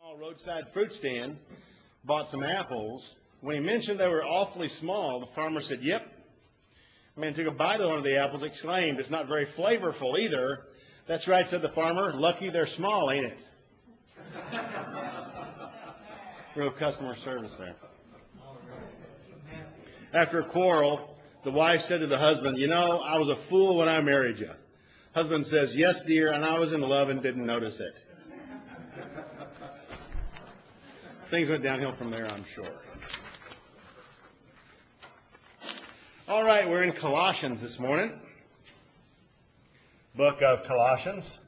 Roadside fruit stand, bought some apples. When he mentioned they were awfully small, the farmer said, "Yep." The man took a bite of one of the apples, exclaimed, "It's not very flavorful either." "That's right," said the farmer. "Lucky they're small, ain't it?" Real customer service there. After a quarrel, the wife said to the husband, "I was a fool when I married you." Husband says, "Yes, dear, and I was in love and didn't notice it." Things went downhill from there, I'm sure. All right, we're in Colossians this morning. Book of Colossians.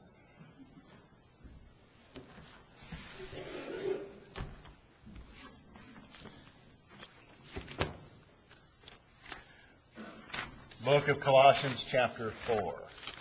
Book of Colossians, chapter 4.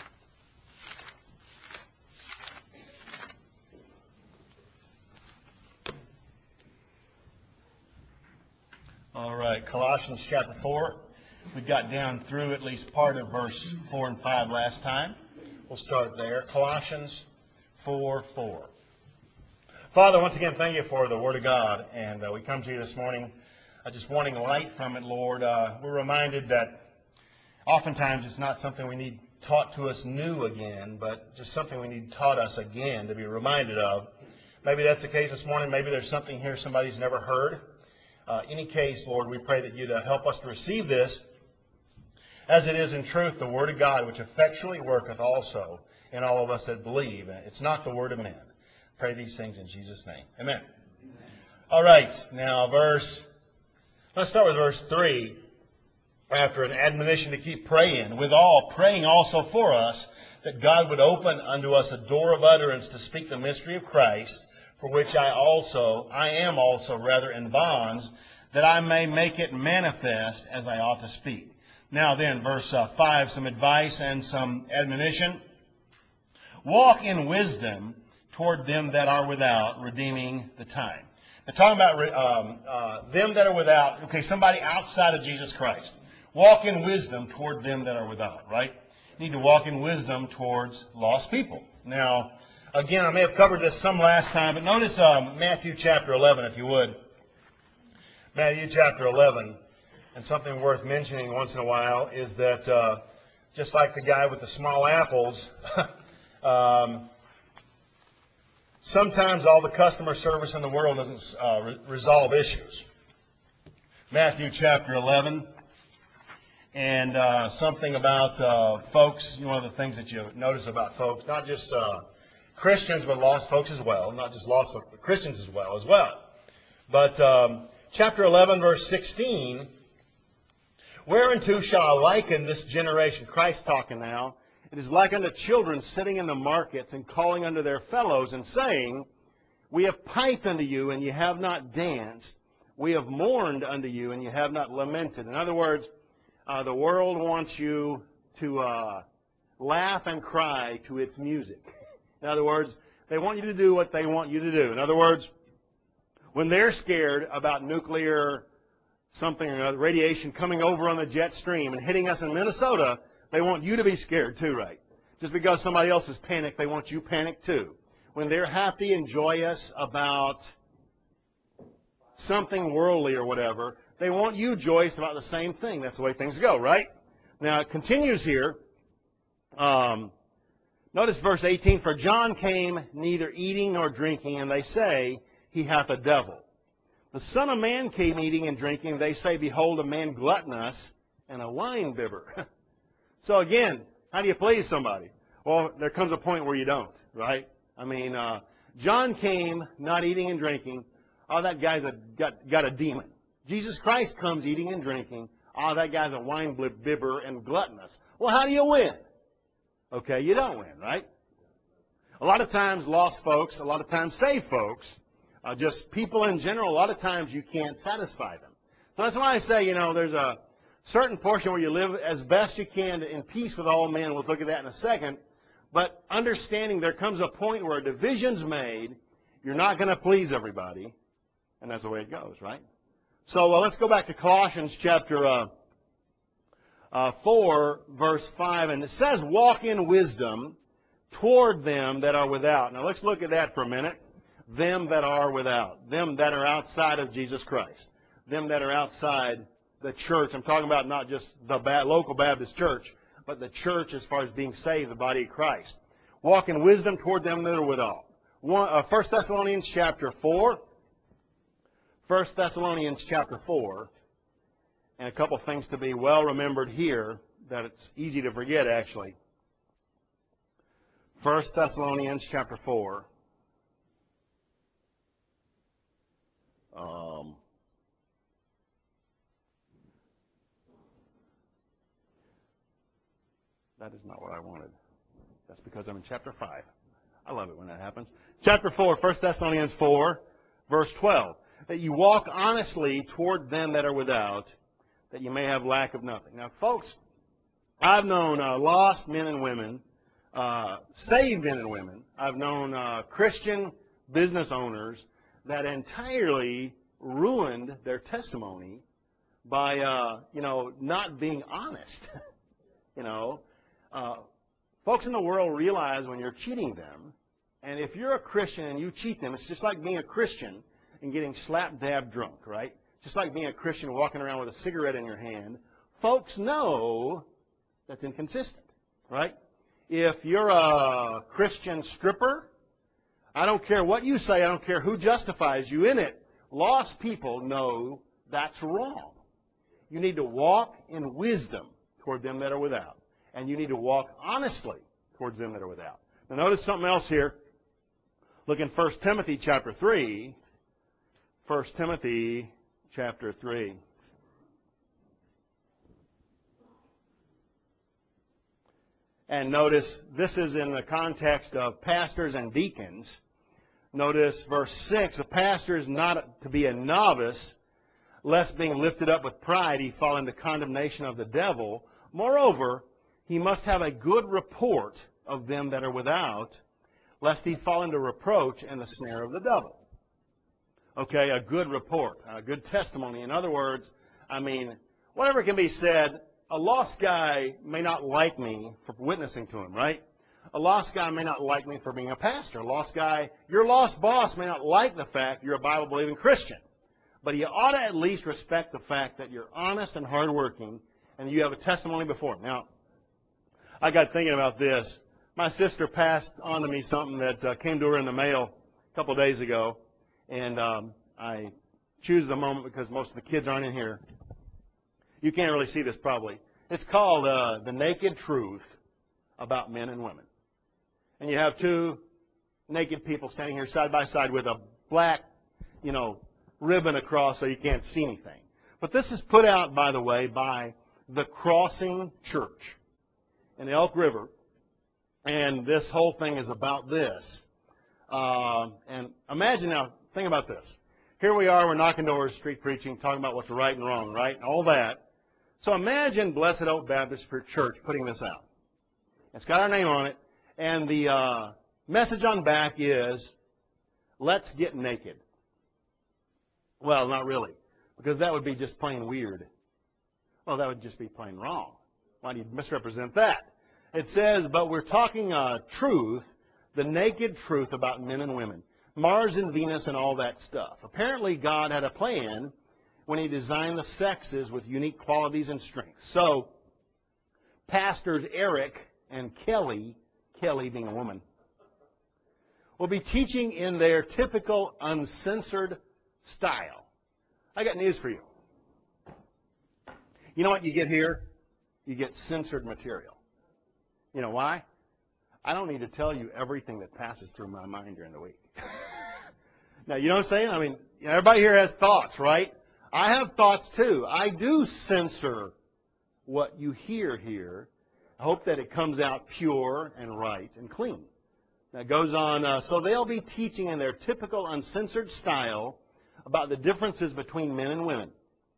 All right, Colossians chapter 4. We got down through at least part of verse 4 and 5 last time. We'll start there. Colossians 4:4. Father, once again, thank you for the Word of God. And we come to you this morning just wanting light from it, Lord. We're reminded that oftentimes it's not something we need taught to us new again, but just something we need taught us again to be reminded of. Maybe that's the case this morning. Maybe there's something here somebody's never heard. Any case, Lord, we pray that you'd help us to receive this as it is in truth the Word of God, which effectually worketh also in all of us that believe. It's not the word of men. Pray these things in Jesus' name. Amen. All right, now let's start with verse 3. After an admonition to keep praying, withal praying also for us, that God would open unto us a door of utterance to speak the mystery of Christ, for which I am also in bonds, that I may make it manifest as I ought to speak. Now then, verse 5, some advice and some admonition. Walk in wisdom toward them that are without, redeeming the time. Now, talking about them that are without, somebody outside of Jesus Christ. Walk in wisdom toward them that are without, right? You need to walk in wisdom towards lost people. Now, again, I may have covered this some last time, but notice Matthew chapter 11, if you would. Matthew chapter 11. And something worth mentioning once in a while is that just like the guy with the small apples, sometimes all the customer service in the world doesn't resolve issues. Matthew chapter 11. And something about folks, one of the things that you notice about folks, not just Christians, but lost folks as well. Not just lost folks, but Christians as well. But chapter 11, verse 16, whereunto shall I liken this generation? Christ talking now. It is like unto children sitting in the markets and calling unto their fellows and saying, We have piped unto you, and ye have not danced. We have mourned unto you, and ye have not lamented. In other words, the world wants you to laugh and cry to its music. In other words, they want you to do what they want you to do. In other words, when they're scared about nuclear something or other, radiation coming over on the jet stream and hitting us in Minnesota, they want you to be scared too, right? Just because somebody else is panicked, they want you panicked too. When they're happy and joyous about something worldly or whatever, they want you joyous about the same thing. That's the way things go, right? Now, it continues here. Notice verse 18. For John came neither eating nor drinking, and they say, He hath a devil. The Son of Man came eating and drinking, and they say, Behold, a man gluttonous and a wine bibber. So again, how do you please somebody? Well, there comes a point where you don't, right? I mean, John came not eating and drinking. Oh, that guy's got a demon. Jesus Christ comes eating and drinking. Oh, that guy's a wine bibber and gluttonous. Well, how do you win? Okay, you don't win, right? A lot of times lost folks, a lot of times saved folks, just people in general, a lot of times you can't satisfy them. So that's why I say, there's a certain portion where you live as best you can in peace with all men. We'll look at that in a second. But understanding there comes a point where a division's made, you're not going to please everybody, and that's the way it goes, right? So let's go back to Colossians chapter 4, verse 5, and it says, Walk in wisdom toward them that are without. Now let's look at that for a minute. them that are without, them that are outside of Jesus Christ, them that are outside the church. I'm talking about not just the local Baptist church, but the church as far as being saved, the body of Christ. Walk in wisdom toward them that are without. 1 Thessalonians chapter 4. 1 Thessalonians chapter 4. And a couple things to be well remembered here that it's easy to forget, actually. 1 Thessalonians chapter 4. That is not what I wanted. That's because I'm in chapter 5. I love it when that happens. Chapter 4, 1 Thessalonians 4, verse 12. That you walk honestly toward them that are without, that you may have lack of nothing. Now, folks, I've known lost men and women, saved men and women. I've known Christian business owners that entirely ruined their testimony by, not being honest. Folks in the world realize when you're cheating them, and if you're a Christian and you cheat them, it's just like being a Christian and getting slap-dab drunk, right? Just like being a Christian walking around with a cigarette in your hand. Folks know that's inconsistent, right? If you're a Christian stripper, I don't care what you say, I don't care who justifies you in it. Lost people know that's wrong. You need to walk in wisdom toward them that are without. And you need to walk honestly towards them that are without. Now notice something else here. Look in 1 Timothy chapter 3. 1 Timothy chapter 3. And notice this is in the context of pastors and deacons. Notice verse 6. A pastor is not to be a novice, lest being lifted up with pride he fall into condemnation of the devil. Moreover, he must have a good report of them that are without, lest he fall into reproach and the snare of the devil. Okay, a good report, a good testimony. In other words, whatever can be said, a lost guy may not like me for witnessing to him, right? A lost guy may not like me for being a pastor. A lost guy, your lost boss may not like the fact you're a Bible-believing Christian. But he ought to at least respect the fact that you're honest and hardworking and you have a testimony before him. Now, I got thinking about this. My sister passed on to me something that came to her in the mail a couple days ago. And I choose the moment because most of the kids aren't in here. You can't really see this probably. It's called The Naked Truth About Men and Women. And you have two naked people standing here side by side with a black, ribbon across so you can't see anything. But this is put out, by the way, by the Crossing Church in the Elk River. And this whole thing is about this. And imagine now, think about this. Here we are, we're knocking doors, street preaching, talking about what's right and wrong, right? And all that. So imagine Blessed Oak Baptist Church putting this out. It's got our name on it. And the message on back is, let's get naked. Well, not really. Because that would be just plain weird. Well, that would just be plain wrong. Why do you misrepresent that? It says, but we're talking truth, the naked truth about men and women. Mars and Venus and all that stuff. Apparently, God had a plan when He designed the sexes with unique qualities and strengths. So, Pastors Eric and Kelly being a woman, will be teaching in their typical uncensored style. I got news for you. You know what you get here? You get censored material. You know why? I don't need to tell you everything that passes through my mind during the week. Now, you know what I'm saying? Everybody here has thoughts, right? I have thoughts too. I do censor what you hear here. I hope that it comes out pure and right and clean. That goes on. So they'll be teaching in their typical uncensored style about the differences between men and women.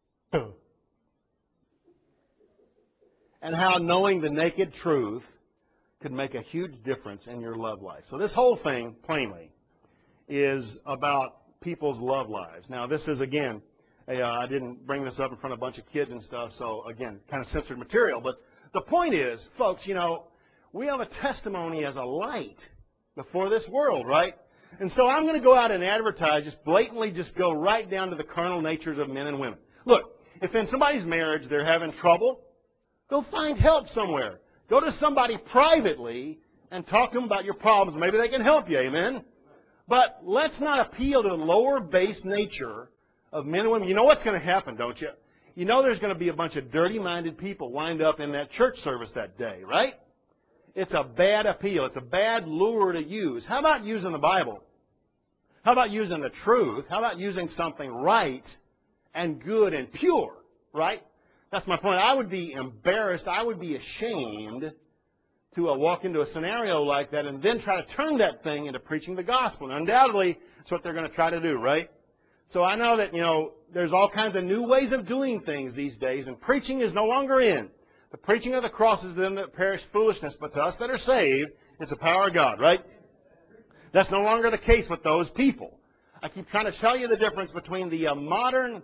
And how knowing the naked truth could make a huge difference in your love life. So this whole thing, plainly, is about people's love lives. Now, this is, again, I didn't bring this up in front of a bunch of kids and stuff, so, again, kind of censored material. But the point is, folks, we have a testimony as a light before this world, right? And so I'm going to go out and advertise, just blatantly just go right down to the carnal natures of men and women. Look, if in somebody's marriage they're having trouble, go find help somewhere. Go to somebody privately and talk to them about your problems. Maybe they can help you, amen? But let's not appeal to the lower base nature of men and women. You know what's going to happen, don't you? You know there's going to be a bunch of dirty-minded people wind up in that church service that day, right? It's a bad appeal. It's a bad lure to use. How about using the Bible? How about using the truth? How about using something right and good and pure, right? That's my point. I would be embarrassed. I would be ashamed to walk into a scenario like that and then try to turn that thing into preaching the gospel. And undoubtedly, that's what they're going to try to do, right? So I know that, there's all kinds of new ways of doing things these days, and preaching is no longer in. The preaching of the cross is to them that perish foolishness, but to us that are saved, it's the power of God, right? That's no longer the case with those people. I keep trying to tell you the difference between the modern,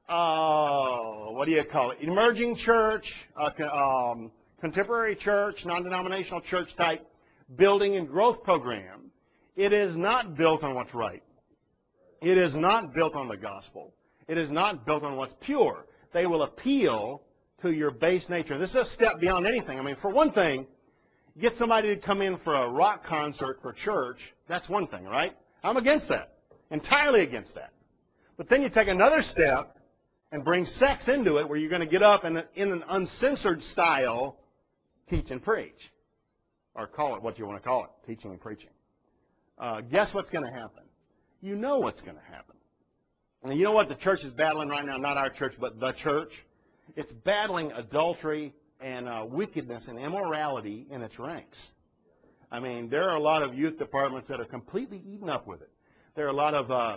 emerging church, contemporary church, non-denominational church type building and growth program. It is not built on what's right. It is not built on the gospel. It is not built on what's pure. They will appeal to your base nature. This is a step beyond anything. I mean, for one thing, get somebody to come in for a rock concert for church, that's one thing, right? I'm against that. Entirely against that. But then you take another step and bring sex into it, where you're going to get up and in an uncensored style teach and preach. Or call it what you want to call it, teaching and preaching. Guess what's going to happen? You know what's going to happen. And you know what the church is battling right now? Not our church, but the church. It's battling adultery and wickedness and immorality in its ranks. I mean, there are a lot of youth departments that are completely eaten up with it. There are a lot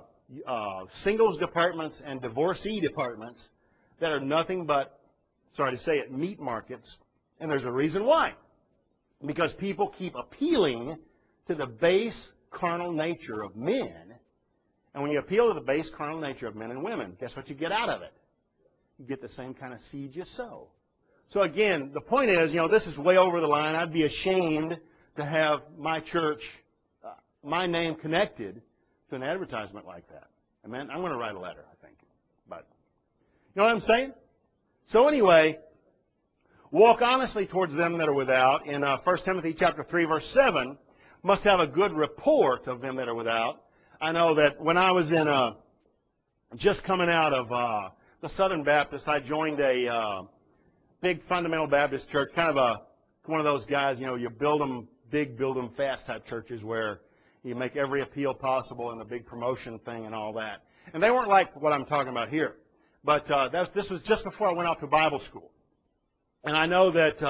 of singles departments and divorcee departments that are nothing but, sorry to say it, meat markets. And there's a reason why. Because people keep appealing to the base carnal nature of men. And when you appeal to the base carnal nature of men and women, guess what you get out of it? You get the same kind of seed you sow. So again, the point is, this is way over the line. I'd be ashamed to have my church, my name connected to an advertisement like that. Amen? I'm going to write a letter, I think. But, you know what I'm saying? So anyway, walk honestly towards them that are without. In 1 Timothy chapter 3, verse 7, must have a good report of them that are without. I know that when I was just coming out of the Southern Baptist, I joined a big fundamental Baptist church, kind of one of those guys, you build them big, build them fast type churches where you make every appeal possible and a big promotion thing and all that. And they weren't like what I'm talking about here. But this was just before I went off to Bible school. And I know that,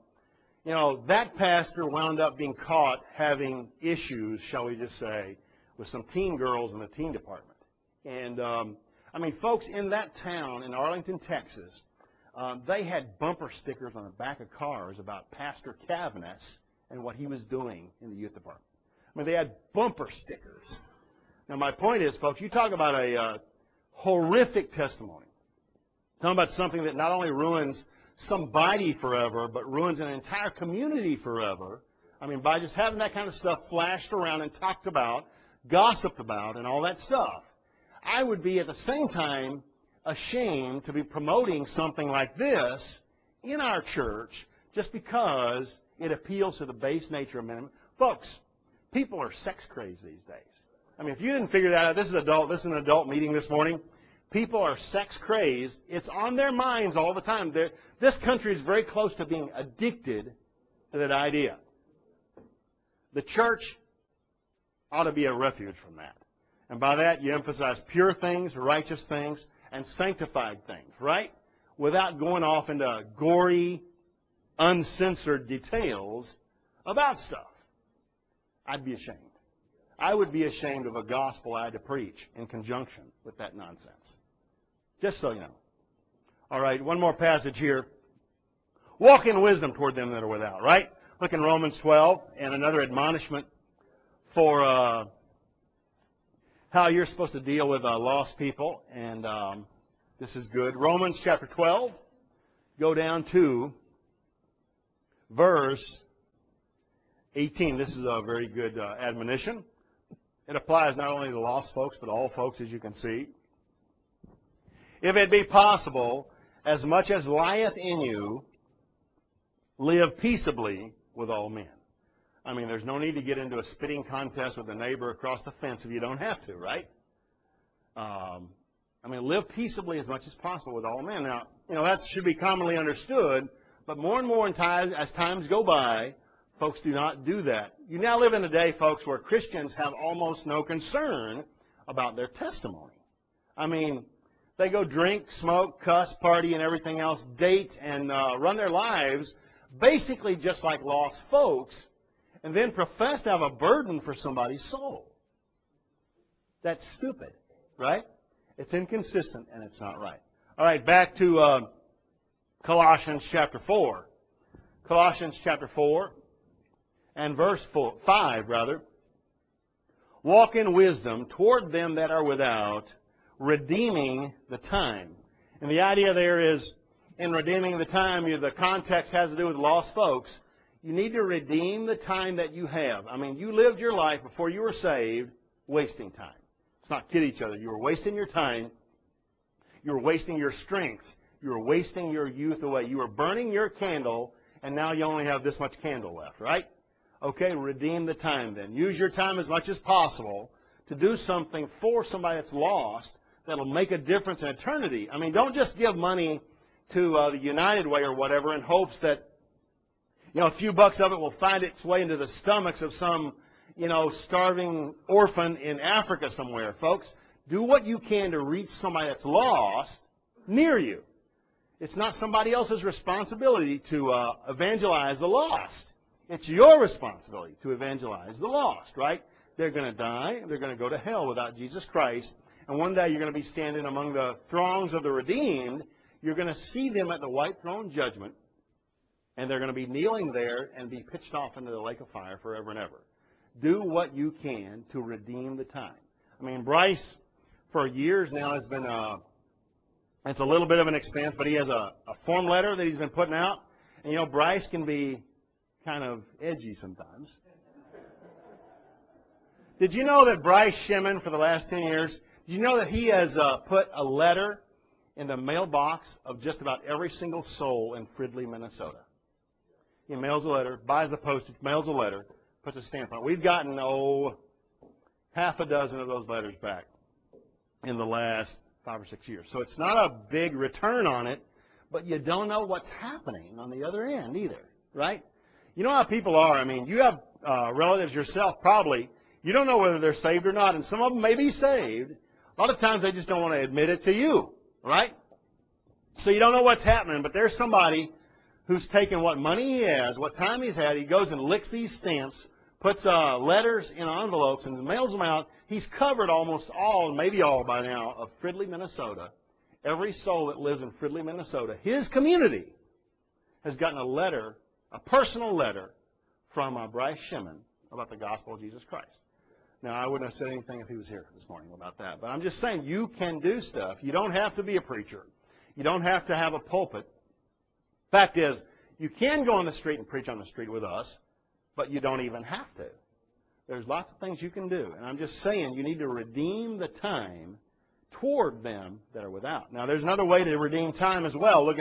that pastor wound up being caught having issues, shall we just say, with some teen girls in the teen department. And, folks, in that town, in Arlington, Texas, they had bumper stickers on the back of cars about Pastor Cavness and what he was doing in the youth department. They had bumper stickers. Now, my point is, folks, you talk about a horrific testimony. Talking about something that not only ruins somebody forever, but ruins an entire community forever. By just having that kind of stuff flashed around and talked about, gossiped about, and all that stuff. I would be at the same time ashamed to be promoting something like this in our church just because it appeals to the base nature of men. Folks, people are sex crazed these days. If you didn't figure that out, this is an adult meeting this morning. People are sex crazed. It's on their minds all the time. This country is very close to being addicted to that idea. The church ought to be a refuge from that. And by that, you emphasize pure things, righteous things, and sanctified things, right? Without going off into gory, uncensored details about stuff. I'd be ashamed. I would be ashamed of a gospel I had to preach in conjunction with that nonsense. Just so you know. All right, one more passage here. Walk in wisdom toward them that are without, right? Look in Romans 12, and another admonishment for how you're supposed to deal with lost people. And this is good. Romans chapter 12, go down to verse 18. This is a very good admonition. It applies not only to lost folks, but all folks, as you can see. If it be possible, as much as lieth in you, live peaceably with all men. I mean, there's no need to get into a spitting contest with a neighbor across the fence if you don't have to, right? Live peaceably as much as possible with all men. Now, that should be commonly understood, but more and more as times go by, folks do not do that. You now live in a day, folks, where Christians have almost no concern about their testimony. They go drink, smoke, cuss, party, and everything else, date, and run their lives basically just like lost folks, and then profess to have a burden for somebody's soul. That's stupid, right? It's inconsistent, and it's not right. All right, back to Colossians chapter 4. Colossians chapter 4 and verse 5. Walk in wisdom toward them that are without, redeeming the time. And the idea there is, in redeeming the time, the context has to do with lost folks. You need to redeem the time that you have. You lived your life before you were saved wasting time. Let's not kid each other. You were wasting your time. You were wasting your strength. You were wasting your youth away. You were burning your candle, and now you only have this much candle left, right? Okay, redeem the time then. Use your time as much as possible to do something for somebody that's lost that'll make a difference in eternity. Don't just give money to the United Way or whatever in hopes that, a few bucks of it will find its way into the stomachs of some, starving orphan in Africa somewhere. Folks, do what you can to reach somebody that's lost near you. It's not somebody else's responsibility to evangelize the lost. It's your responsibility to evangelize the lost, right? They're going to die. They're going to go to hell without Jesus Christ. And one day you're going to be standing among the throngs of the redeemed. You're going to see them at the white throne judgment. And they're going to be kneeling there and be pitched off into the lake of fire forever and ever. Do what you can to redeem the time. Bryce, for years now, has been, it's a little bit of an expense, but he has a form letter that he's been putting out. And, Bryce can be kind of edgy sometimes. Did you know that Bryce Shimon, for the last 10 years, did you know that he has put a letter in the mailbox of just about every single soul in Fridley, Minnesota? He mails a letter, buys the postage, mails a letter, puts a stamp on it. We've gotten, half a dozen of those letters back in the last 5 or 6 years. So it's not a big return on it, but you don't know what's happening on the other end either, right? You know how people are. You have relatives yourself probably. You don't know whether they're saved or not, and some of them may be saved. A lot of times they just don't want to admit it to you, right? So you don't know what's happening, but there's somebody who's taken what money he has, what time he's had, he goes and licks these stamps, puts letters in envelopes and mails them out. He's covered almost all, maybe all by now, of Fridley, Minnesota. Every soul that lives in Fridley, Minnesota, his community, has gotten a letter, a personal letter, from Bryce Shimon about the gospel of Jesus Christ. Now, I wouldn't have said anything if he was here this morning about that. But I'm just saying, you can do stuff. You don't have to be a preacher. You don't have to have a pulpit. Fact is, you can go on the street and preach on the street with us, but you don't even have to. There's lots of things you can do. And I'm just saying, you need to redeem the time toward them that are without. Now, there's another way to redeem time as well. Look in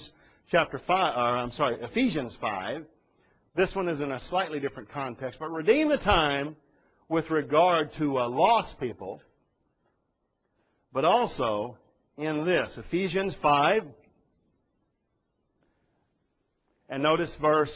Ephesians 5. This one is in a slightly different context. But redeem the time with regard to lost people, but also in this, Ephesians 5. And notice verse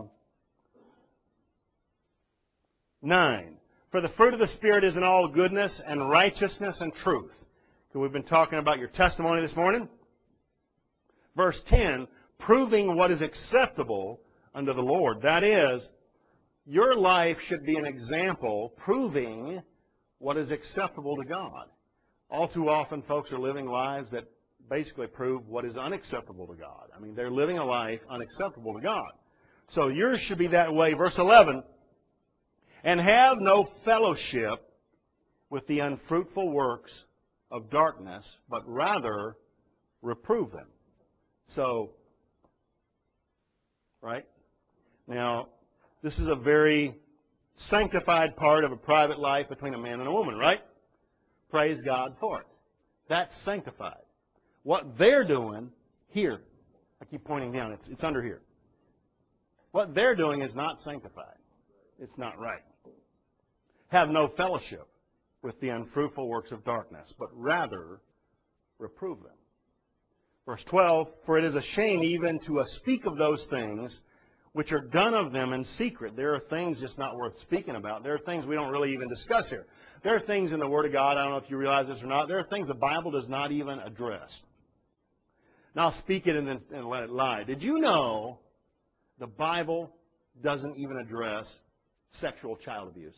9. For the fruit of the Spirit is in all goodness and righteousness and truth. So we've been talking about your testimony this morning. Verse 10, proving what is acceptable unto the Lord. That is, your life should be an example proving what is acceptable to God. All too often, folks are living lives that basically prove what is unacceptable to God. They're living a life unacceptable to God. So yours should be that way. Verse 11, and have no fellowship with the unfruitful works of darkness, but rather reprove them. So, right? Now, this is a very sanctified part of a private life between a man and a woman, right? Praise God for it. That's sanctified. What they're doing here, I keep pointing down, it's under here. What they're doing is not sanctified. It's not right. Have no fellowship with the unfruitful works of darkness, but rather reprove them. Verse 12, for it is a shame even to speak of those things which are done of them in secret. There are things just not worth speaking about. There are things we don't really even discuss here. There are things in the Word of God, I don't know if you realize this or not, there are things the Bible does not even address. Now speak it and let it lie. Did you know the Bible doesn't even address sexual child abuse?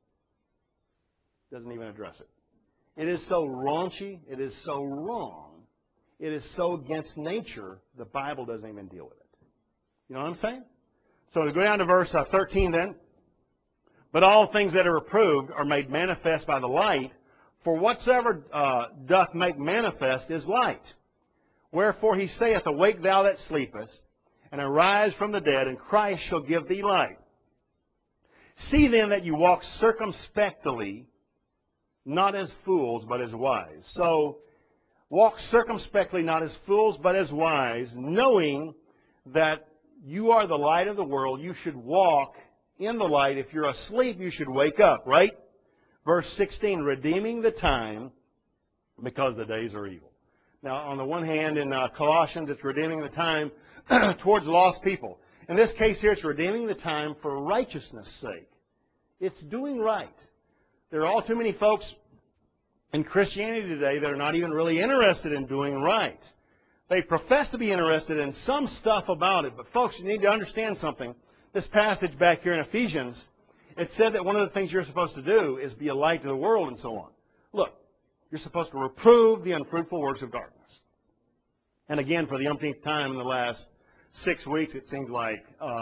Doesn't even address it. It is so raunchy, it is so wrong, it is so against nature, the Bible doesn't even deal with it. You know what I'm saying? So we go down to verse 13 then. But all things that are reproved are made manifest by the light, for whatsoever doth make manifest is light. Wherefore he saith, awake thou that sleepest, and arise from the dead, and Christ shall give thee light. See then that you walk circumspectly, not as fools, but as wise. So, walk circumspectly, not as fools, but as wise, knowing that you are the light of the world. You should walk in the light. If you're asleep, you should wake up, right? Verse 16, redeeming the time, because the days are evil. Now, on the one hand, in Colossians, it's redeeming the time towards lost people. In this case here, it's redeeming the time for righteousness' sake. It's doing right. There are all too many folks in Christianity today that are not even really interested in doing right. They profess to be interested in some stuff about it. But folks, you need to understand something. This passage back here in Ephesians, it said that one of the things you're supposed to do is be a light to the world and so on. Look, you're supposed to reprove the unfruitful works of darkness. And again, for the umpteenth time in the last 6 weeks, it seems like,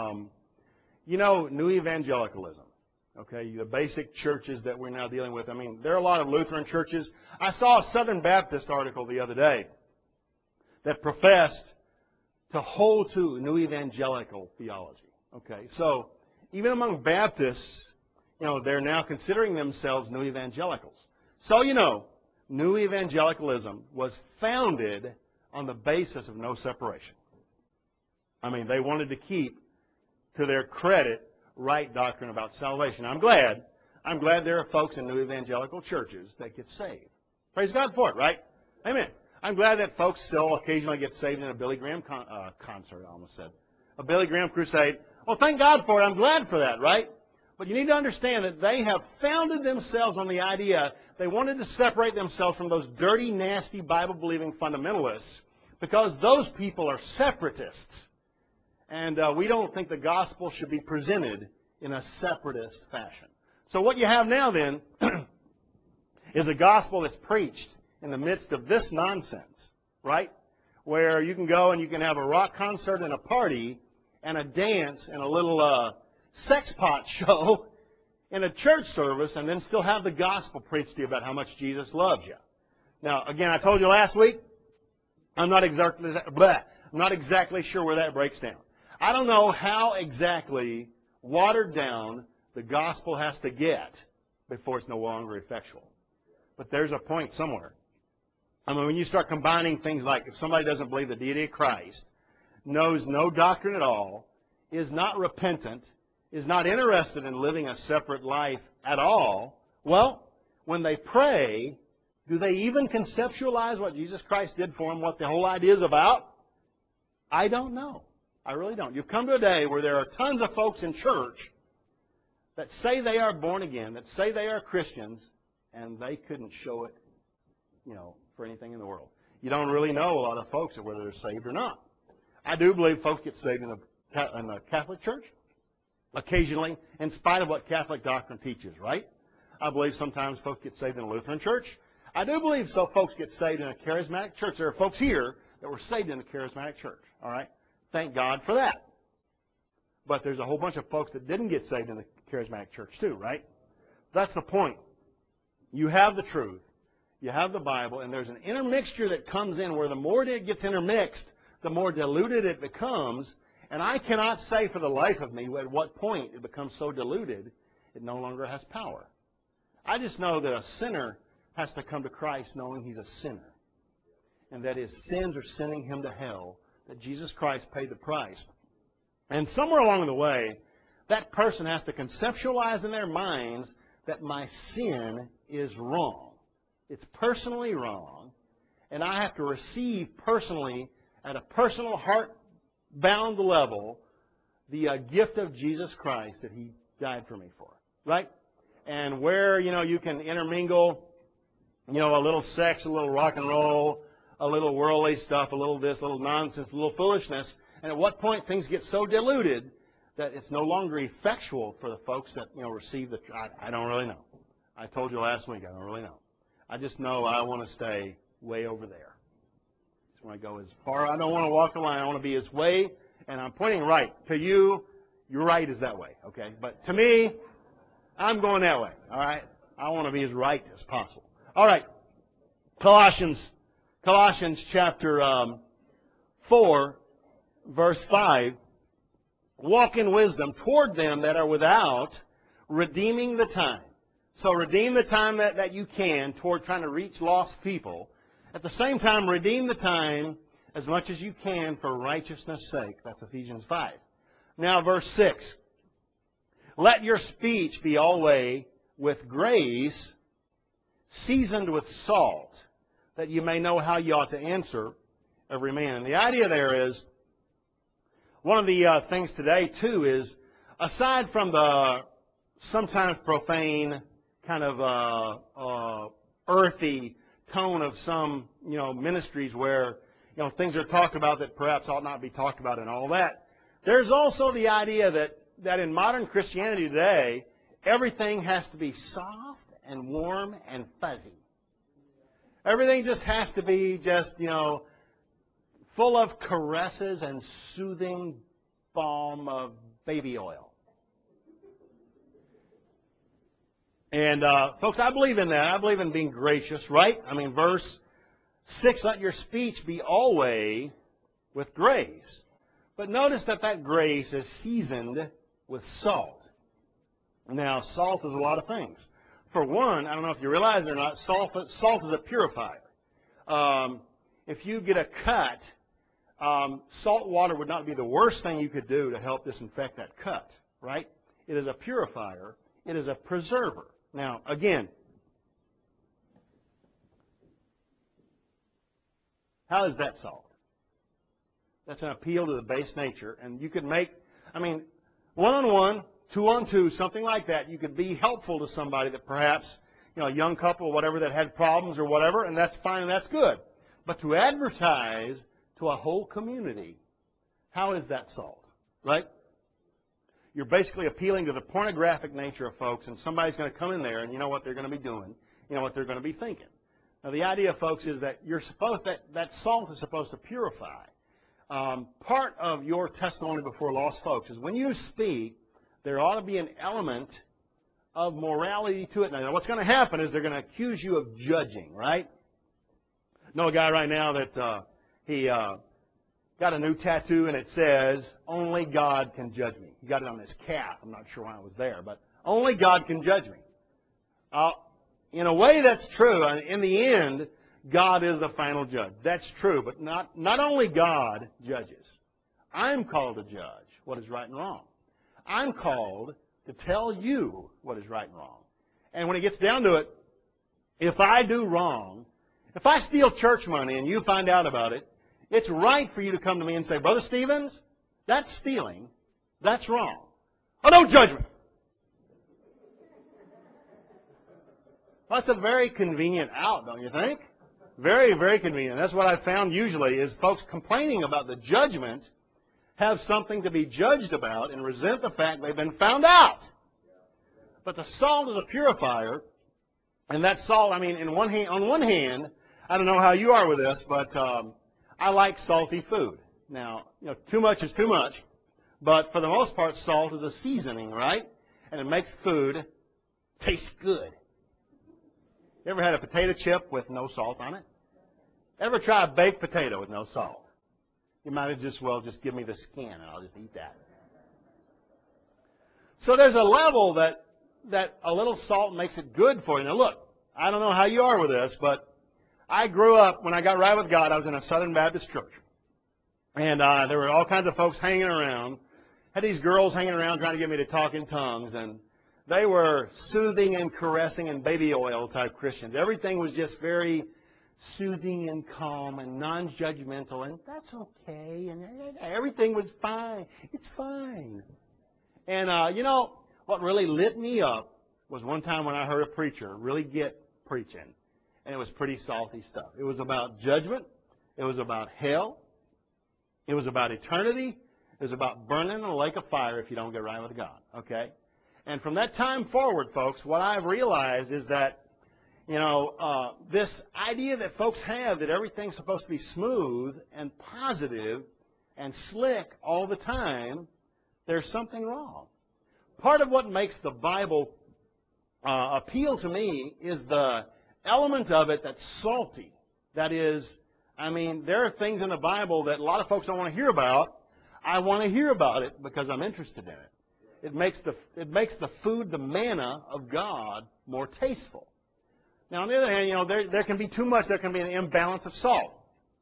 new evangelicalism. Okay, the basic churches that we're now dealing with. I mean, there are a lot of Lutheran churches. I saw a Southern Baptist article the other day that professed to hold to new evangelical theology. Okay, so even among Baptists, they're now considering themselves new evangelicals. So, new evangelicalism was founded on the basis of no separation. I mean, they wanted to keep, to their credit, right doctrine about salvation. I'm glad there are folks in new evangelical churches that get saved. Praise God for it, right? Amen. I'm glad that folks still occasionally get saved in a Billy Graham concert, I almost said. A Billy Graham crusade. Well, thank God for it. I'm glad for that, right? But you need to understand that they have founded themselves on the idea they wanted to separate themselves from those dirty, nasty, Bible-believing fundamentalists because those people are separatists. And we don't think the gospel should be presented in a separatist fashion. So what you have now then is a gospel that's preached in the midst of this nonsense, right? Where you can go and you can have a rock concert and a party and a dance and a little sex pot show in a church service and then still have the gospel preached to you about how much Jesus loves you. Now, again, I told you last week, I'm not exactly sure where that breaks down. I don't know how exactly watered down the gospel has to get before it's no longer effectual. But there's a point somewhere. I mean, when you start combining things like if somebody doesn't believe the deity of Christ, knows no doctrine at all, is not repentant, is not interested in living a separate life at all, well, when they pray, do they even conceptualize what Jesus Christ did for them, what the whole idea is about? I don't know. I really don't. You've come to a day where there are tons of folks in church that say they are born again, that say they are Christians, and they couldn't show it, for anything in the world. You don't really know a lot of folks whether they're saved or not. I do believe folks get saved in the Catholic Church, occasionally, in spite of what Catholic doctrine teaches, right? I believe sometimes folks get saved in a Lutheran church. I do believe some folks get saved in a charismatic church. There are folks here that were saved in a charismatic church, all right? Thank God for that. But there's a whole bunch of folks that didn't get saved in the charismatic church too, right? That's the point. You have the truth. You have the Bible, and there's an intermixture that comes in where the more it gets intermixed, the more diluted it becomes. And I cannot say for the life of me at what point it becomes so diluted it no longer has power. I just know that a sinner has to come to Christ knowing he's a sinner, and that his sins are sending him to hell, that Jesus Christ paid the price. And somewhere along the way, that person has to conceptualize in their minds that my sin is wrong. It's personally wrong, and I have to receive personally, at a personal heart-bound level, the gift of Jesus Christ that He died for me for. Right? And where, you can intermingle, a little sex, a little rock and roll, a little worldly stuff, a little this, a little nonsense, a little foolishness. And at what point things get so diluted that it's no longer effectual for the folks that, receive the... I don't really know. I told you last week, I don't really know. I just know I want to stay way over there. Just want to go as far. I don't want to walk the line. I want to be as way, and I'm pointing right. To you, your right is that way, okay? But to me, I'm going that way, all right? I want to be as right as possible. All right, Colossians chapter 4, verse 5. Walk in wisdom toward them that are without, redeeming the time. So redeem the time that you can toward trying to reach lost people. At the same time, redeem the time as much as you can for righteousness' sake. That's Ephesians 5. Now, verse 6. Let your speech be always with grace, seasoned with salt, that you may know how you ought to answer every man. And the idea there is, one of the things today, too, is aside from the sometimes profane, kind of earthy tone of some, ministries where, things are talked about that perhaps ought not be talked about and all that, there's also the idea that in modern Christianity today, everything has to be soft and warm and fuzzy. Everything just has to be just, full of caresses and soothing balm of baby oil. And, folks, I believe in that. I believe in being gracious, right? Verse 6, let your speech be always with grace. But notice that grace is seasoned with salt. Now, salt is a lot of things. For one, I don't know if you realize it or not, salt is a purifier. If you get a cut, salt water would not be the worst thing you could do to help disinfect that cut, right? It is a purifier. It is a preserver. Now, again, how is that salt? That's an appeal to the base nature. And you could make, one-on-one, two-on-two, something like that. You could be helpful to somebody that perhaps, a young couple or whatever that had problems or whatever, and that's fine and that's good. But to advertise to a whole community, how is that salt? Right? You're basically appealing to the pornographic nature of folks, and somebody's going to come in there, and you know what they're going to be doing. You know what they're going to be thinking. Now, the idea, folks, is that that salt is supposed to purify. Part of your testimony before lost folks is when you speak, there ought to be an element of morality to it. Now, what's going to happen is they're going to accuse you of judging, right? I know a guy right now that he got a new tattoo, and it says, only God can judge me. He got it on his calf. I'm not sure why it was there, but only God can judge me. In a way, that's true. In the end, God is the final judge. That's true, but not only God judges. I'm called to judge what is right and wrong. I'm called to tell you what is right and wrong. And when it gets down to it, if I do wrong, if I steal church money and you find out about it, it's right for you to come to me and say, Brother Stevens, that's stealing. That's wrong. Oh, don't judge me. Well, that's a very convenient out, don't you think? Very, very convenient. That's what I found usually is folks complaining about the judgment have something to be judged about and resent the fact they've been found out. But the salt is a purifier, and that salt, on one hand, I don't know how you are with this, but I like salty food. Now, too much is too much, but for the most part, salt is a seasoning, right? And it makes food taste good. You ever had a potato chip with no salt on it? Ever try a baked potato with no salt? You might as just give me the skin and I'll just eat that. So there's a level that that a little salt makes it good for you. Now look, I don't know how you are with this, but I grew up, when I got right with God, I was in a Southern Baptist church. And there were all kinds of folks hanging around. Had these girls hanging around trying to get me to talk in tongues. And they were soothing and caressing and baby oil type Christians. Everything was just very soothing and calm and non-judgmental. And that's okay. And everything was fine. It's fine. And, you know, what really lit me up was one time when I heard a preacher really get preaching. And it was pretty salty stuff. It was about judgment. It was about hell. It was about eternity. It was about burning in a lake of fire if you don't get right with God. Okay? And from that time forward, folks, what I've realized is that, you know, this idea that folks have that everything's supposed to be smooth and positive and slick all the time, there's something wrong. Part of what makes the Bible appeal to me is the element of it that's salty. That is, I mean, there are things in the Bible that a lot of folks don't want to hear about. I want to hear about it because I'm interested in it. It makes the food, the manna of God, more tasteful. Now, on the other hand, you know, there can be too much. There can be an imbalance of salt.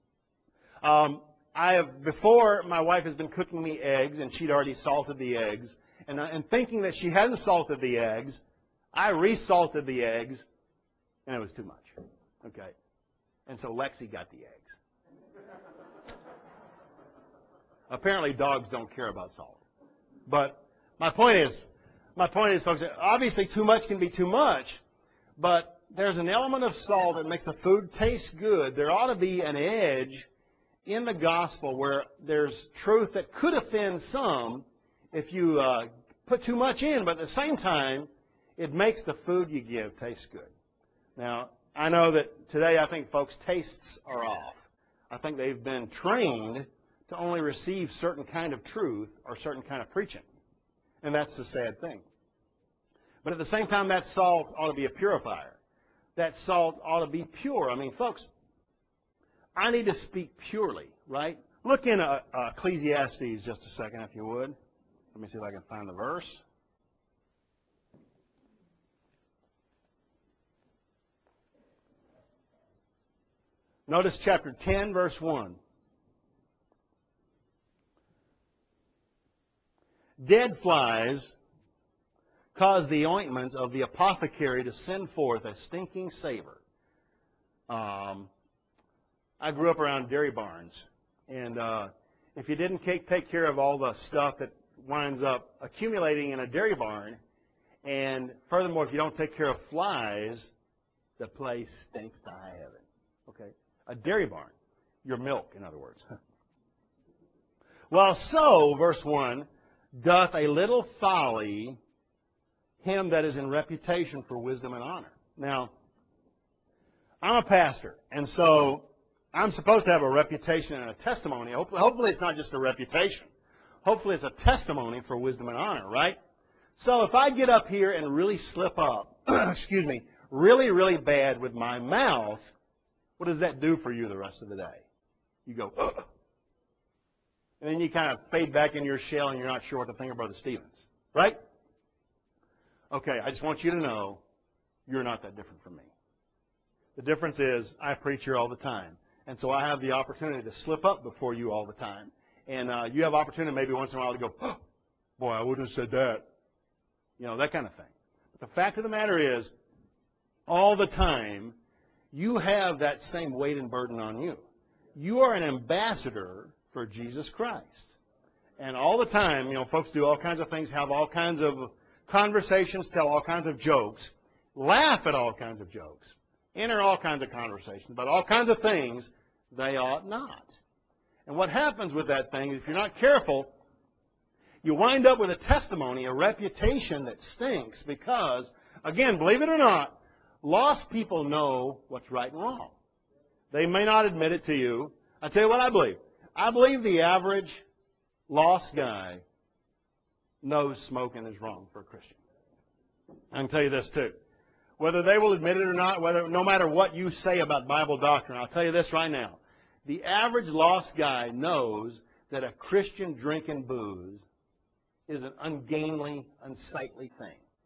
Before, my wife has been cooking me eggs, and she'd already salted the eggs. And thinking that she hadn't salted the eggs, I resalted the eggs, and it was too much. Okay? And so Lexi got the eggs. Apparently, dogs don't care about salt. But my point is, folks, obviously too much can be too much, but there's an element of salt that makes the food taste good. There ought to be an edge in the gospel where there's truth that could offend some if you put too much in, but at the same time, it makes the food you give taste good. Now, I know that today I think folks' tastes are off. I think they've been trained to only receive certain kind of truth or certain kind of preaching. And that's the sad thing. But at the same time, that salt ought to be a purifier. That salt ought to be pure. I mean, folks, I need to speak purely, right? Look in Ecclesiastes just a second, if you would. Let me see if I can find the verse. Notice chapter 10, verse 1. Dead flies cause the ointment of the apothecary to send forth a stinking savor. I grew up around dairy barns. And if you didn't take care of all the stuff that winds up accumulating in a dairy barn, and furthermore, if you don't take care of flies, the place stinks to high heaven. Okay? A dairy barn. Your milk, in other words. Well, so, verse 1, doth a little folly him that is in reputation for wisdom and honor. Now, I'm a pastor, and so I'm supposed to have a reputation and a testimony. Hopefully it's not just a reputation. Hopefully it's a testimony for wisdom and honor, right? So if I get up here and really slip up, excuse me, really, really bad with my mouth, what does that do for you the rest of the day? You go, ugh. And then you kind of fade back in your shell and you're not sure what to think of Brother Stevens, right? Okay, I just want you to know you're not that different from me. The difference is I preach here all the time. And so I have the opportunity to slip up before you all the time. And you have opportunity maybe once in a while to go, oh, boy, I wouldn't have said that. You know, that kind of thing. But the fact of the matter is, all the time, you have that same weight and burden on you. You are an ambassador for Jesus Christ. And all the time, you know, folks do all kinds of things, have all kinds of conversations, tell all kinds of jokes, laugh at all kinds of jokes, enter all kinds of conversations about all kinds of things they ought not. And what happens with that thing is if you're not careful, you wind up with a testimony, a reputation that stinks because, again, believe it or not, lost people know what's right and wrong. They may not admit it to you. I'll tell you what I believe. I believe the average lost guy knows smoking is wrong for a Christian. I can tell you this too. Whether they will admit it or not, no matter what you say about Bible doctrine, I'll tell you this right now. The average lost guy knows that a Christian drinking booze is an ungainly, unsightly thing.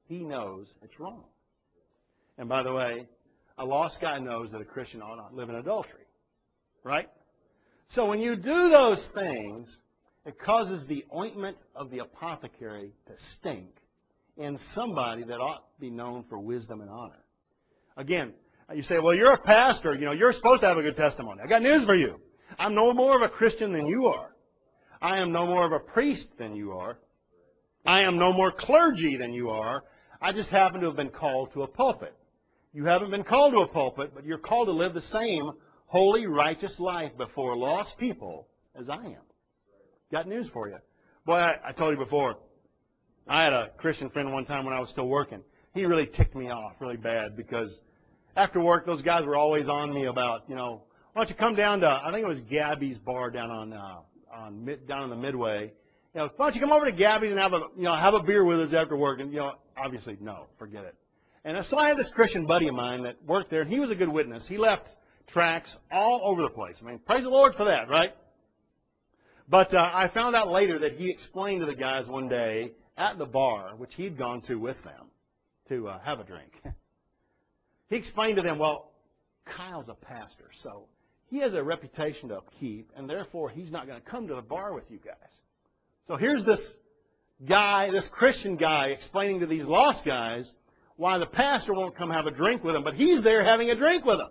he knows it's wrong. And by the way, a lost guy knows that a Christian ought not live in adultery. Right? So when you do those things, it causes the ointment of the apothecary to stink in somebody that ought to be known for wisdom and honor. Again, you say, well, you're a pastor. You're supposed to have a good testimony. I got news for you. I'm no more of a Christian than you are. I am no more of a priest than you are. I am no more clergy than you are. I just happen to have been called to a pulpit. You haven't been called to a pulpit, but you're called to live the same holy, righteous life before lost people as I am. Got news for you. Boy, I told you before, I had a Christian friend one time when I was still working. He really ticked me off really bad because after work, those guys were always on me about, why don't you come down to, I think it was Gabby's bar down down in the Midway. Why don't you come over to Gabby's and have a beer with us after work? And, obviously, no, forget it. And so I had this Christian buddy of mine that worked there, and he was a good witness. He left tracts all over the place. I mean, praise the Lord for that, right? But I found out later that he explained to the guys one day at the bar, which he'd gone to with them to have a drink. He explained to them, well, Kyle's a pastor, so he has a reputation to upkeep, and therefore he's not going to come to the bar with you guys. So here's this guy, this Christian guy, explaining to these lost guys why the pastor won't come have a drink with them, but he's there having a drink with them.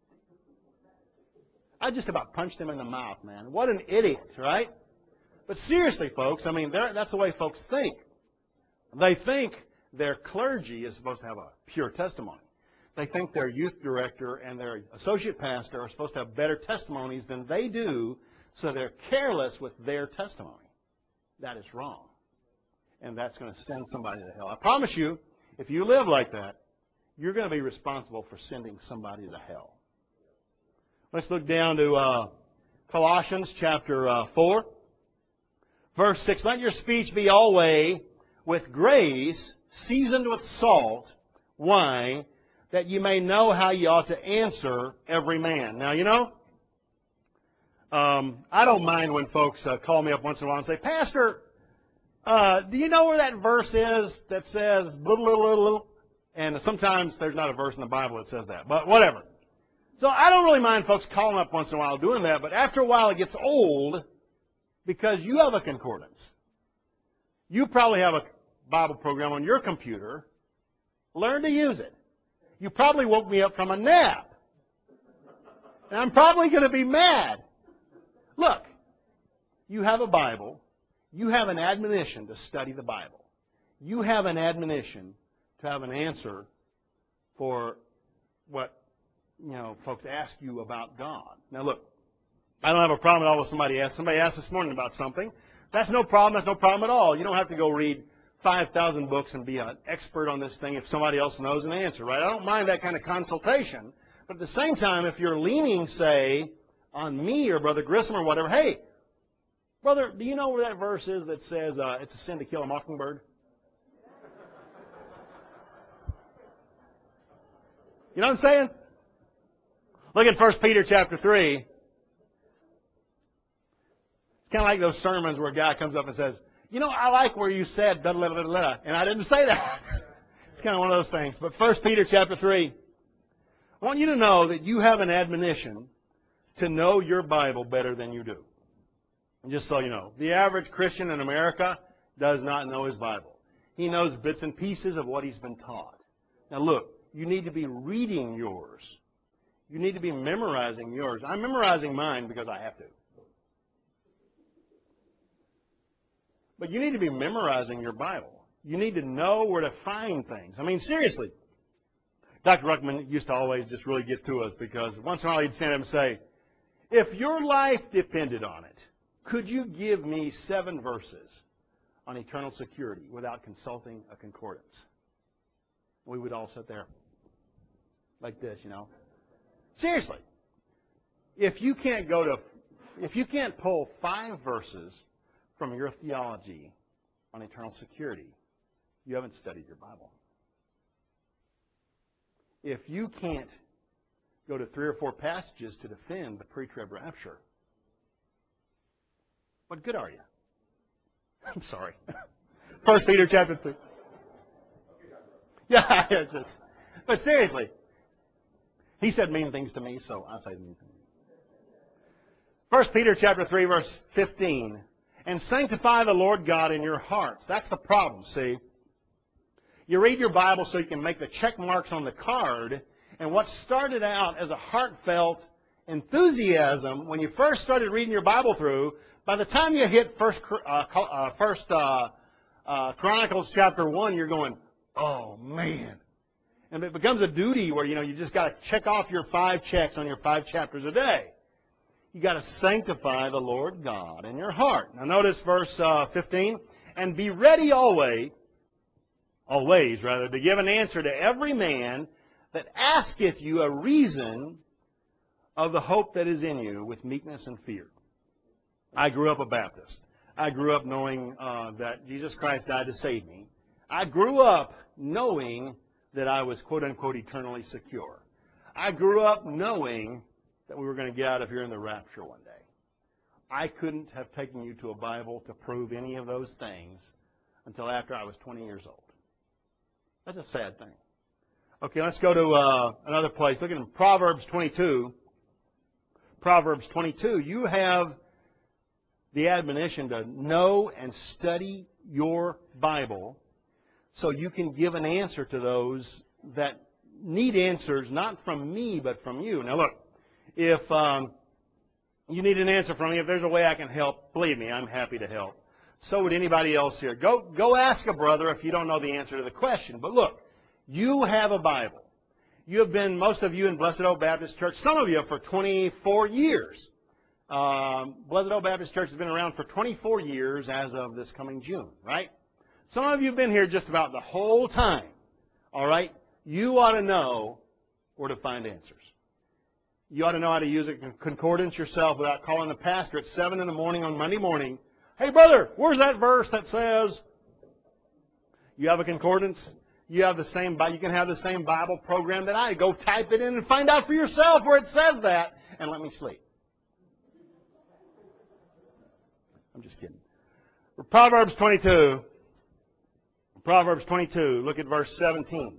I just about punched him in the mouth, man. What an idiot, right? But seriously, folks, I mean, that's the way folks think. They think their clergy is supposed to have a pure testimony. They think their youth director and their associate pastor are supposed to have better testimonies than they do, so they're careless with their testimony. That is wrong. And that's going to send somebody to hell. I promise you, if you live like that, you're going to be responsible for sending somebody to hell. Let's look down to Colossians chapter 4, verse 6. Let your speech be always with grace, seasoned with salt. Why? That you may know how you ought to answer every man. Now, I don't mind when folks call me up once in a while and say, Pastor, do you know where that verse is that says blah, blah, blah, blah? And sometimes there's not a verse in the Bible that says that, but whatever. So I don't really mind folks calling up once in a while doing that, but after a while it gets old because you have a concordance. You probably have a Bible program on your computer. Learn to use it. You probably woke me up from a nap. And I'm probably going to be mad. Look, you have a Bible. You have an admonition to study the Bible. You have an admonition to have an answer for what, folks ask you about God. Now look, I don't have a problem at all with somebody asked this morning about something. That's no problem. That's no problem at all. You don't have to go read 5,000 books and be an expert on this thing if somebody else knows an answer, right? I don't mind that kind of consultation. But at the same time, if you're leaning, say, on me or Brother Grissom or whatever, hey, brother, do you know where that verse is that says it's a sin to kill a mockingbird? You know what I'm saying? Look at 1 Peter chapter 3. It's kind of like those sermons where a guy comes up and says, I like where you said, blah, blah, blah, blah, and I didn't say that. It's kind of one of those things. But 1 Peter chapter 3, I want you to know that you have an admonition to know your Bible better than you do. And just so you know, the average Christian in America does not know his Bible. He knows bits and pieces of what he's been taught. Now look, you need to be reading yours. You need to be memorizing yours. I'm memorizing mine because I have to. But you need to be memorizing your Bible. You need to know where to find things. I mean, seriously. Dr. Ruckman used to always just really get to us because once in a while he'd stand up and say, if your life depended on it, could you give me 7 verses on eternal security without consulting a concordance? We would all sit there like this, Seriously. If you can't pull 5 verses from your theology on eternal security, you haven't studied your Bible. If you can't go to 3 or 4 passages to defend the pre-trib rapture, what good are you? I'm sorry. 1 Peter chapter 3. Yeah, it's just, but seriously, he said mean things to me, so I say mean things. 1 Peter chapter 3, verse 15. And sanctify the Lord God in your hearts. That's the problem, see? You read your Bible so you can make the check marks on the card, and what started out as a heartfelt enthusiasm when you first started reading your Bible through, by the time you hit First Chronicles chapter 1, you're going, oh man. And it becomes a duty where, you just got to check off your 5 checks on your 5 chapters a day. You got to sanctify the Lord God in your heart. Now notice verse 15. And be ready always, to give an answer to every man that asketh you a reason of the hope that is in you with meekness and fear. I grew up a Baptist. I grew up knowing that Jesus Christ died to save me. I grew up knowing that I was, quote unquote, eternally secure. I grew up knowing that we were going to get out of here in the rapture one day. I couldn't have taken you to a Bible to prove any of those things until after I was 20 years old. That's a sad thing. Okay, let's go to another place. Look at Proverbs 22. Proverbs 22. You have the admonition to know and study your Bible so you can give an answer to those that need answers, not from me, but from you. Now look, if you need an answer from me, if there's a way I can help, believe me, I'm happy to help. So would anybody else here. Go ask a brother if you don't know the answer to the question. But look, you have a Bible. You have been, most of you in Blessed Oak Baptist Church, some of you for 24 years. Blessed Oak Baptist Church has been around for 24 years as of this coming June, right? Some of you have been here just about the whole time, all right? You ought to know where to find answers. You ought to know how to use a concordance yourself without calling the pastor at 7 in the morning on Monday morning. Hey, brother, where's that verse that says? You have a concordance? You have the same. You can have the same Bible program that I. Go type it in and find out for yourself where it says that, and let me sleep. I'm just kidding. Proverbs 22. Proverbs 22. Look at verse 17.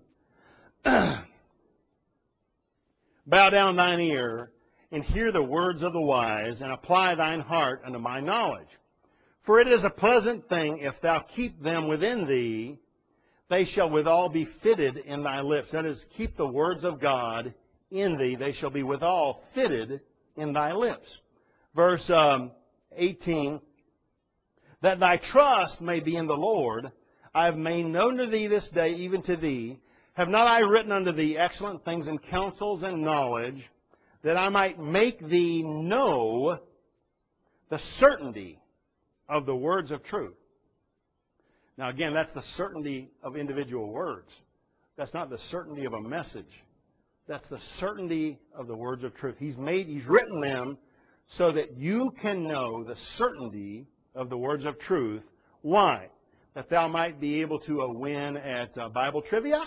Bow down thine ear, and hear the words of the wise, and apply thine heart unto my knowledge. For it is a pleasant thing, if thou keep them within thee, they shall withal be fitted in thy lips. That is, keep the words of God in thee, they shall be withal fitted in thy lips. Verse 18, that thy trust may be in the Lord, I have made known to thee this day, even to thee. Have not I written unto thee excellent things and counsels and knowledge, that I might make thee know the certainty of the words of truth? Now again, that's the certainty of individual words. That's not the certainty of a message. That's the certainty of the words of truth. He's written them so that you can know the certainty of the words of truth. Why? That thou might be able to win at Bible trivia?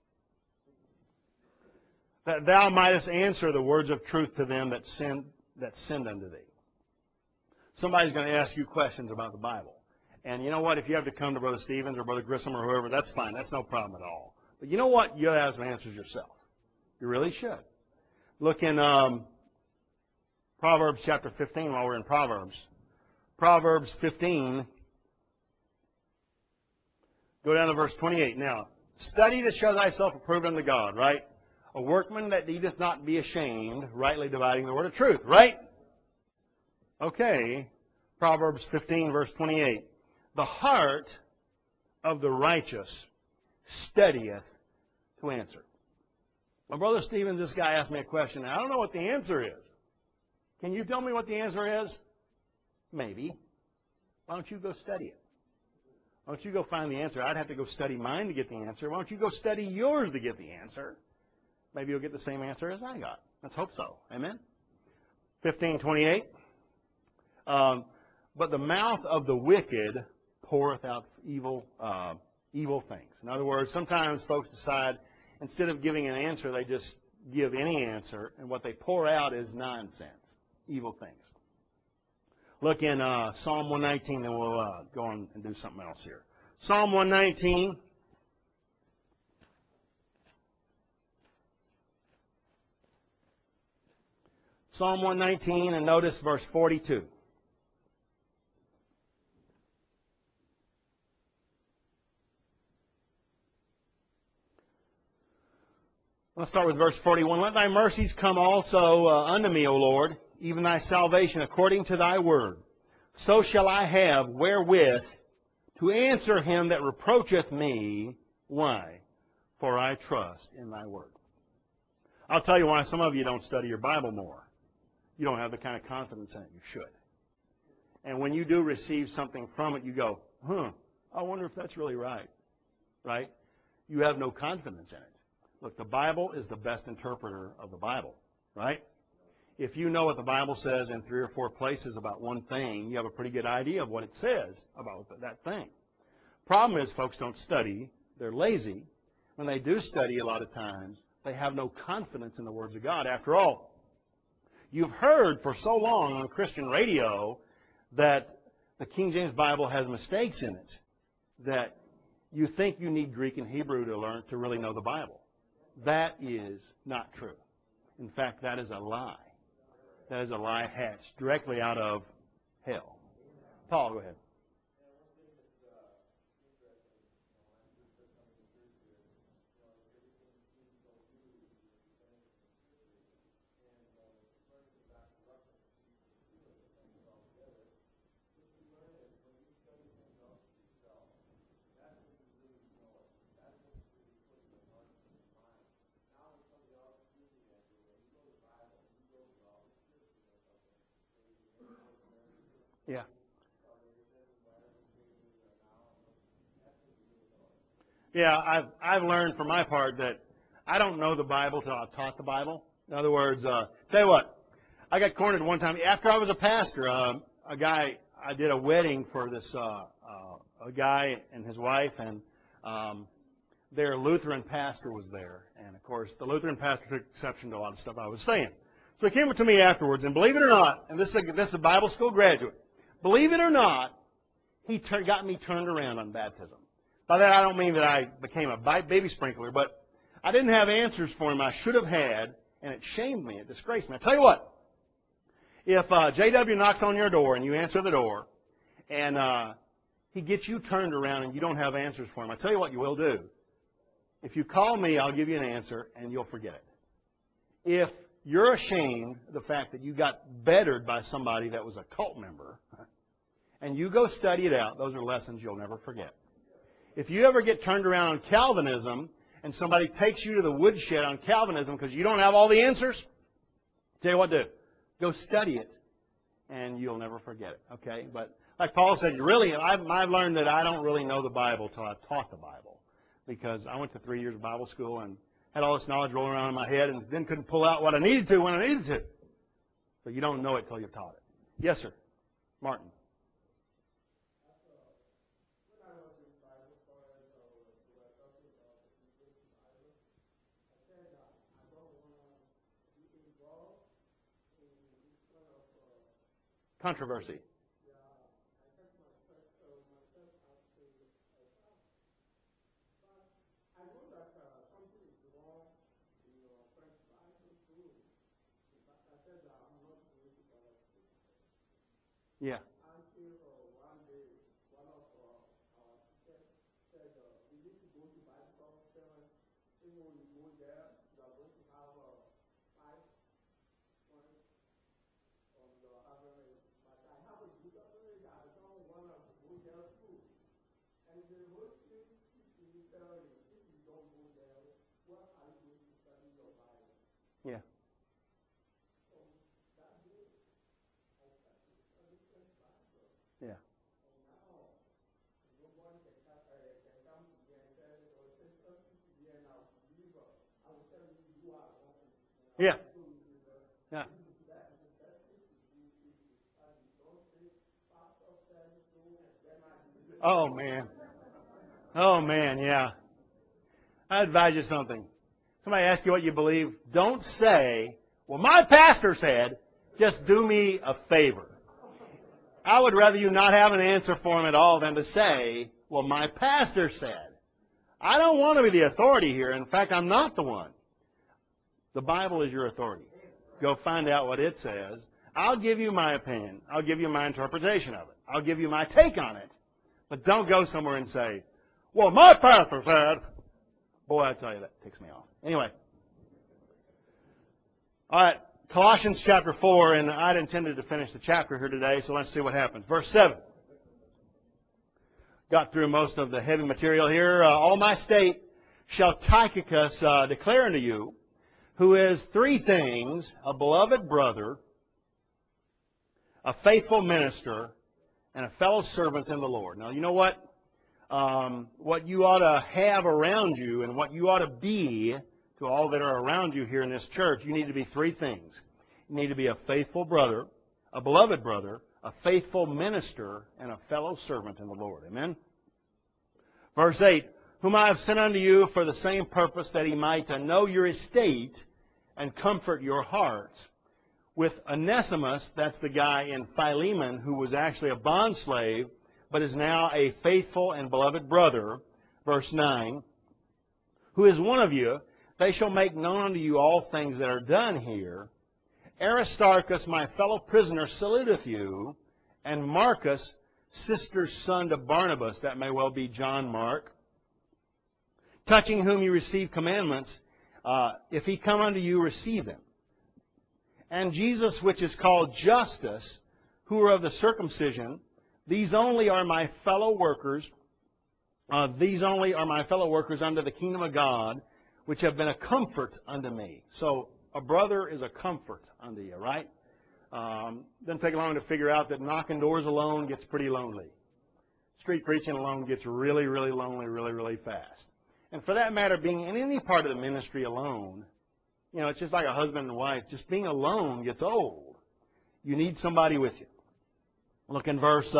That thou mightest answer the words of truth to them that send unto thee. Somebody's going to ask you questions about the Bible. And you know what? If you have to come to Brother Stevens or Brother Grissom or whoever, that's fine. That's no problem at all. But you know what? You have some answers yourself. You really should. Look in Proverbs chapter 15 while we're in Proverbs. Proverbs 15. Go down to verse 28. Now, study to show thyself approved unto God, right? A workman that needeth not be ashamed, rightly dividing the word of truth, right? Okay. Proverbs 15, verse 28. The heart of the righteous studieth to answer. Well, Brother Stevens, this guy asked me a question, and I don't know what the answer is. Can you tell me what the answer is? Maybe. Why don't you go study it? Why don't you go find the answer? I'd have to go study mine to get the answer. Why don't you go study yours to get the answer? Maybe you'll get the same answer as I got. Let's hope so. Amen? 15:28. But the mouth of the wicked poureth out evil things. In other words, sometimes folks decide instead of giving an answer, they just give any answer, and what they pour out is nonsense, evil things. Look in Psalm 119, then we'll go on and do something else here. Psalm 119. Psalm 119 and notice verse 42. Let's start with verse 41. Let thy mercies come also unto me, O Lord, even thy salvation according to thy word. So shall I have wherewith to answer him that reproacheth me. Why? For I trust in thy word. I'll tell you why some of you don't study your Bible more. You don't have the kind of confidence in it you should. And when you do receive something from it, you go, I wonder if that's really right. Right? You have no confidence in it. Look, the Bible is the best interpreter of the Bible. Right? If you know what the Bible says in 3 or 4 places about one thing, you have a pretty good idea of what it says about that thing. Problem is, folks don't study. They're lazy. When they do study, a lot of times, they have no confidence in the words of God. After all, you've heard for so long on Christian radio that the King James Bible has mistakes in it, that you think you need Greek and Hebrew to learn to really know the Bible. That is not true. In fact, that is a lie. That is a lie hatched directly out of hell. Paul, go ahead. Yeah. Yeah, I've learned for my part that I don't know the Bible till I've taught the Bible. In other words, tell you what, I got cornered one time after I was a pastor. A guy, I did a wedding for this a guy and his wife, and their Lutheran pastor was there. And of course, the Lutheran pastor took exception to a lot of stuff I was saying. So he came up to me afterwards, and believe it or not, and this is a Bible school graduate. Believe it or not, he got me turned around on baptism. By that, I don't mean that I became a baby sprinkler, but I didn't have answers for him I should have had, and it shamed me. It disgraced me. I tell you what, if J.W. knocks on your door and you answer the door, and he gets you turned around and you don't have answers for him, I tell you what you will do. If you call me, I'll give you an answer, and you'll forget it. If you're ashamed of the fact that you got bettered by somebody that was a cult member, and you go study it out, those are lessons you'll never forget. If you ever get turned around on Calvinism and somebody takes you to the woodshed on Calvinism because you don't have all the answers, tell you what to do. Go study it, and you'll never forget it. Okay? But like Paul said, I've learned that I don't really know the Bible till I've taught the Bible, because I went to 3 years of Bible school and had all this knowledge rolling around in my head, and then couldn't pull out what I needed to when I needed to. So you don't know it till you've taught it. Yes, sir. Martin. Controversy. Yeah. Yeah. Yeah. Yeah. Yeah. Oh, man. Oh, man, yeah. I advise you something. Somebody asks you what you believe, don't say, well, my pastor said. Just do me a favor. I would rather you not have an answer for him at all than to say, well, my pastor said. I don't want to be the authority here. In fact, I'm not the one. The Bible is your authority. Go find out what it says. I'll give you my opinion. I'll give you my interpretation of it. I'll give you my take on it. But don't go somewhere and say, well, my pastor said. Boy, I tell you, that ticks me off. Anyway. All right. Colossians chapter 4, and I'd intended to finish the chapter here today, so let's see what happens. Verse 7. Got through most of the heavy material here. All my state shall Tychicus declare unto you, who is three things, a beloved brother, a faithful minister, and a fellow servant in the Lord. Now, you know what? What you ought to have around you and what you ought to be to all that are around you here in this church, you need to be three things. You need to be a faithful brother, a beloved brother, a faithful minister, and a fellow servant in the Lord. Amen? Verse 8, whom I have sent unto you for the same purpose, that he might know your estate and comfort your hearts. With Onesimus, that's the guy in Philemon who was actually a bondslave, but is now a faithful and beloved brother. Verse 9, who is one of you, they shall make known unto you all things that are done here. Aristarchus, my fellow prisoner, saluteth you, and Marcus, sister's son to Barnabas, that may well be John Mark, touching whom you receive commandments, if he come unto you, receive them. And Jesus, which is called Justus, who are of the circumcision, these only are my fellow workers. These only are my fellow workers unto the kingdom of God, which have been a comfort unto me. So a brother is a comfort unto you, right? Doesn't take long to figure out that knocking doors alone gets pretty lonely. Street preaching alone gets really, really lonely really, really fast. And for that matter, being in any part of the ministry alone, you know, it's just like a husband and wife. Just being alone gets old. You need somebody with you. Look in verse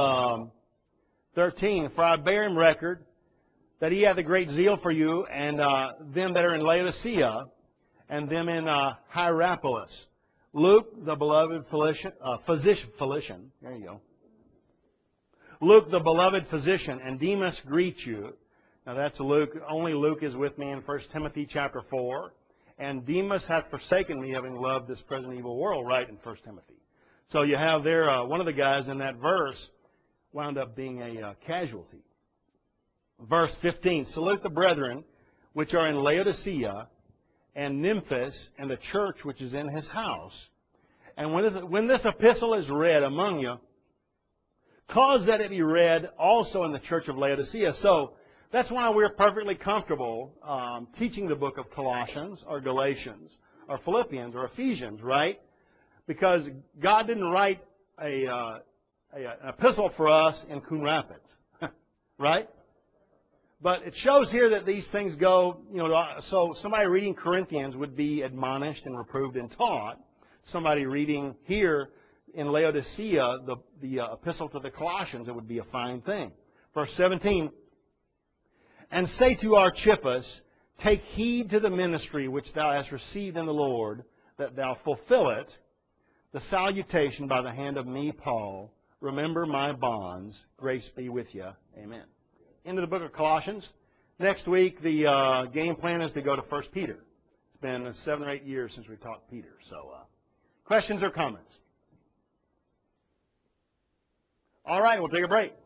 13. For I bear him record that he hath a great zeal for you, and them that are in Laodicea, and them in Hierapolis. Luke, the beloved physician, there you go. Luke, the beloved physician, and Demas greet you. Now that's Luke. Only Luke is with me in 1 Timothy chapter 4. And Demas hath forsaken me, having loved this present evil world, right in 1 Timothy. So you have there, one of the guys in that verse wound up being a casualty. Verse 15, salute the brethren which are in Laodicea, and Nymphas, and the church which is in his house. And when this epistle is read among you, cause that it be read also in the church of Laodicea. So that's why we're perfectly comfortable teaching the book of Colossians or Galatians or Philippians or Ephesians, right? Because God didn't write an epistle for us in Coon Rapids, right? But it shows here that these things go, you know, so somebody reading Corinthians would be admonished and reproved and taught. Somebody reading here in Laodicea, the epistle to the Colossians, it would be a fine thing. Verse 17, and say to Archippus, take heed to the ministry which thou hast received in the Lord, that thou fulfill it, the salutation by the hand of me, Paul. Remember my bonds. Grace be with you. Amen. Into the book of Colossians. Next week, the game plan is to go to 1 Peter. It's been 7 or 8 years since we taught Peter. So, questions or comments? All right, we'll take a break.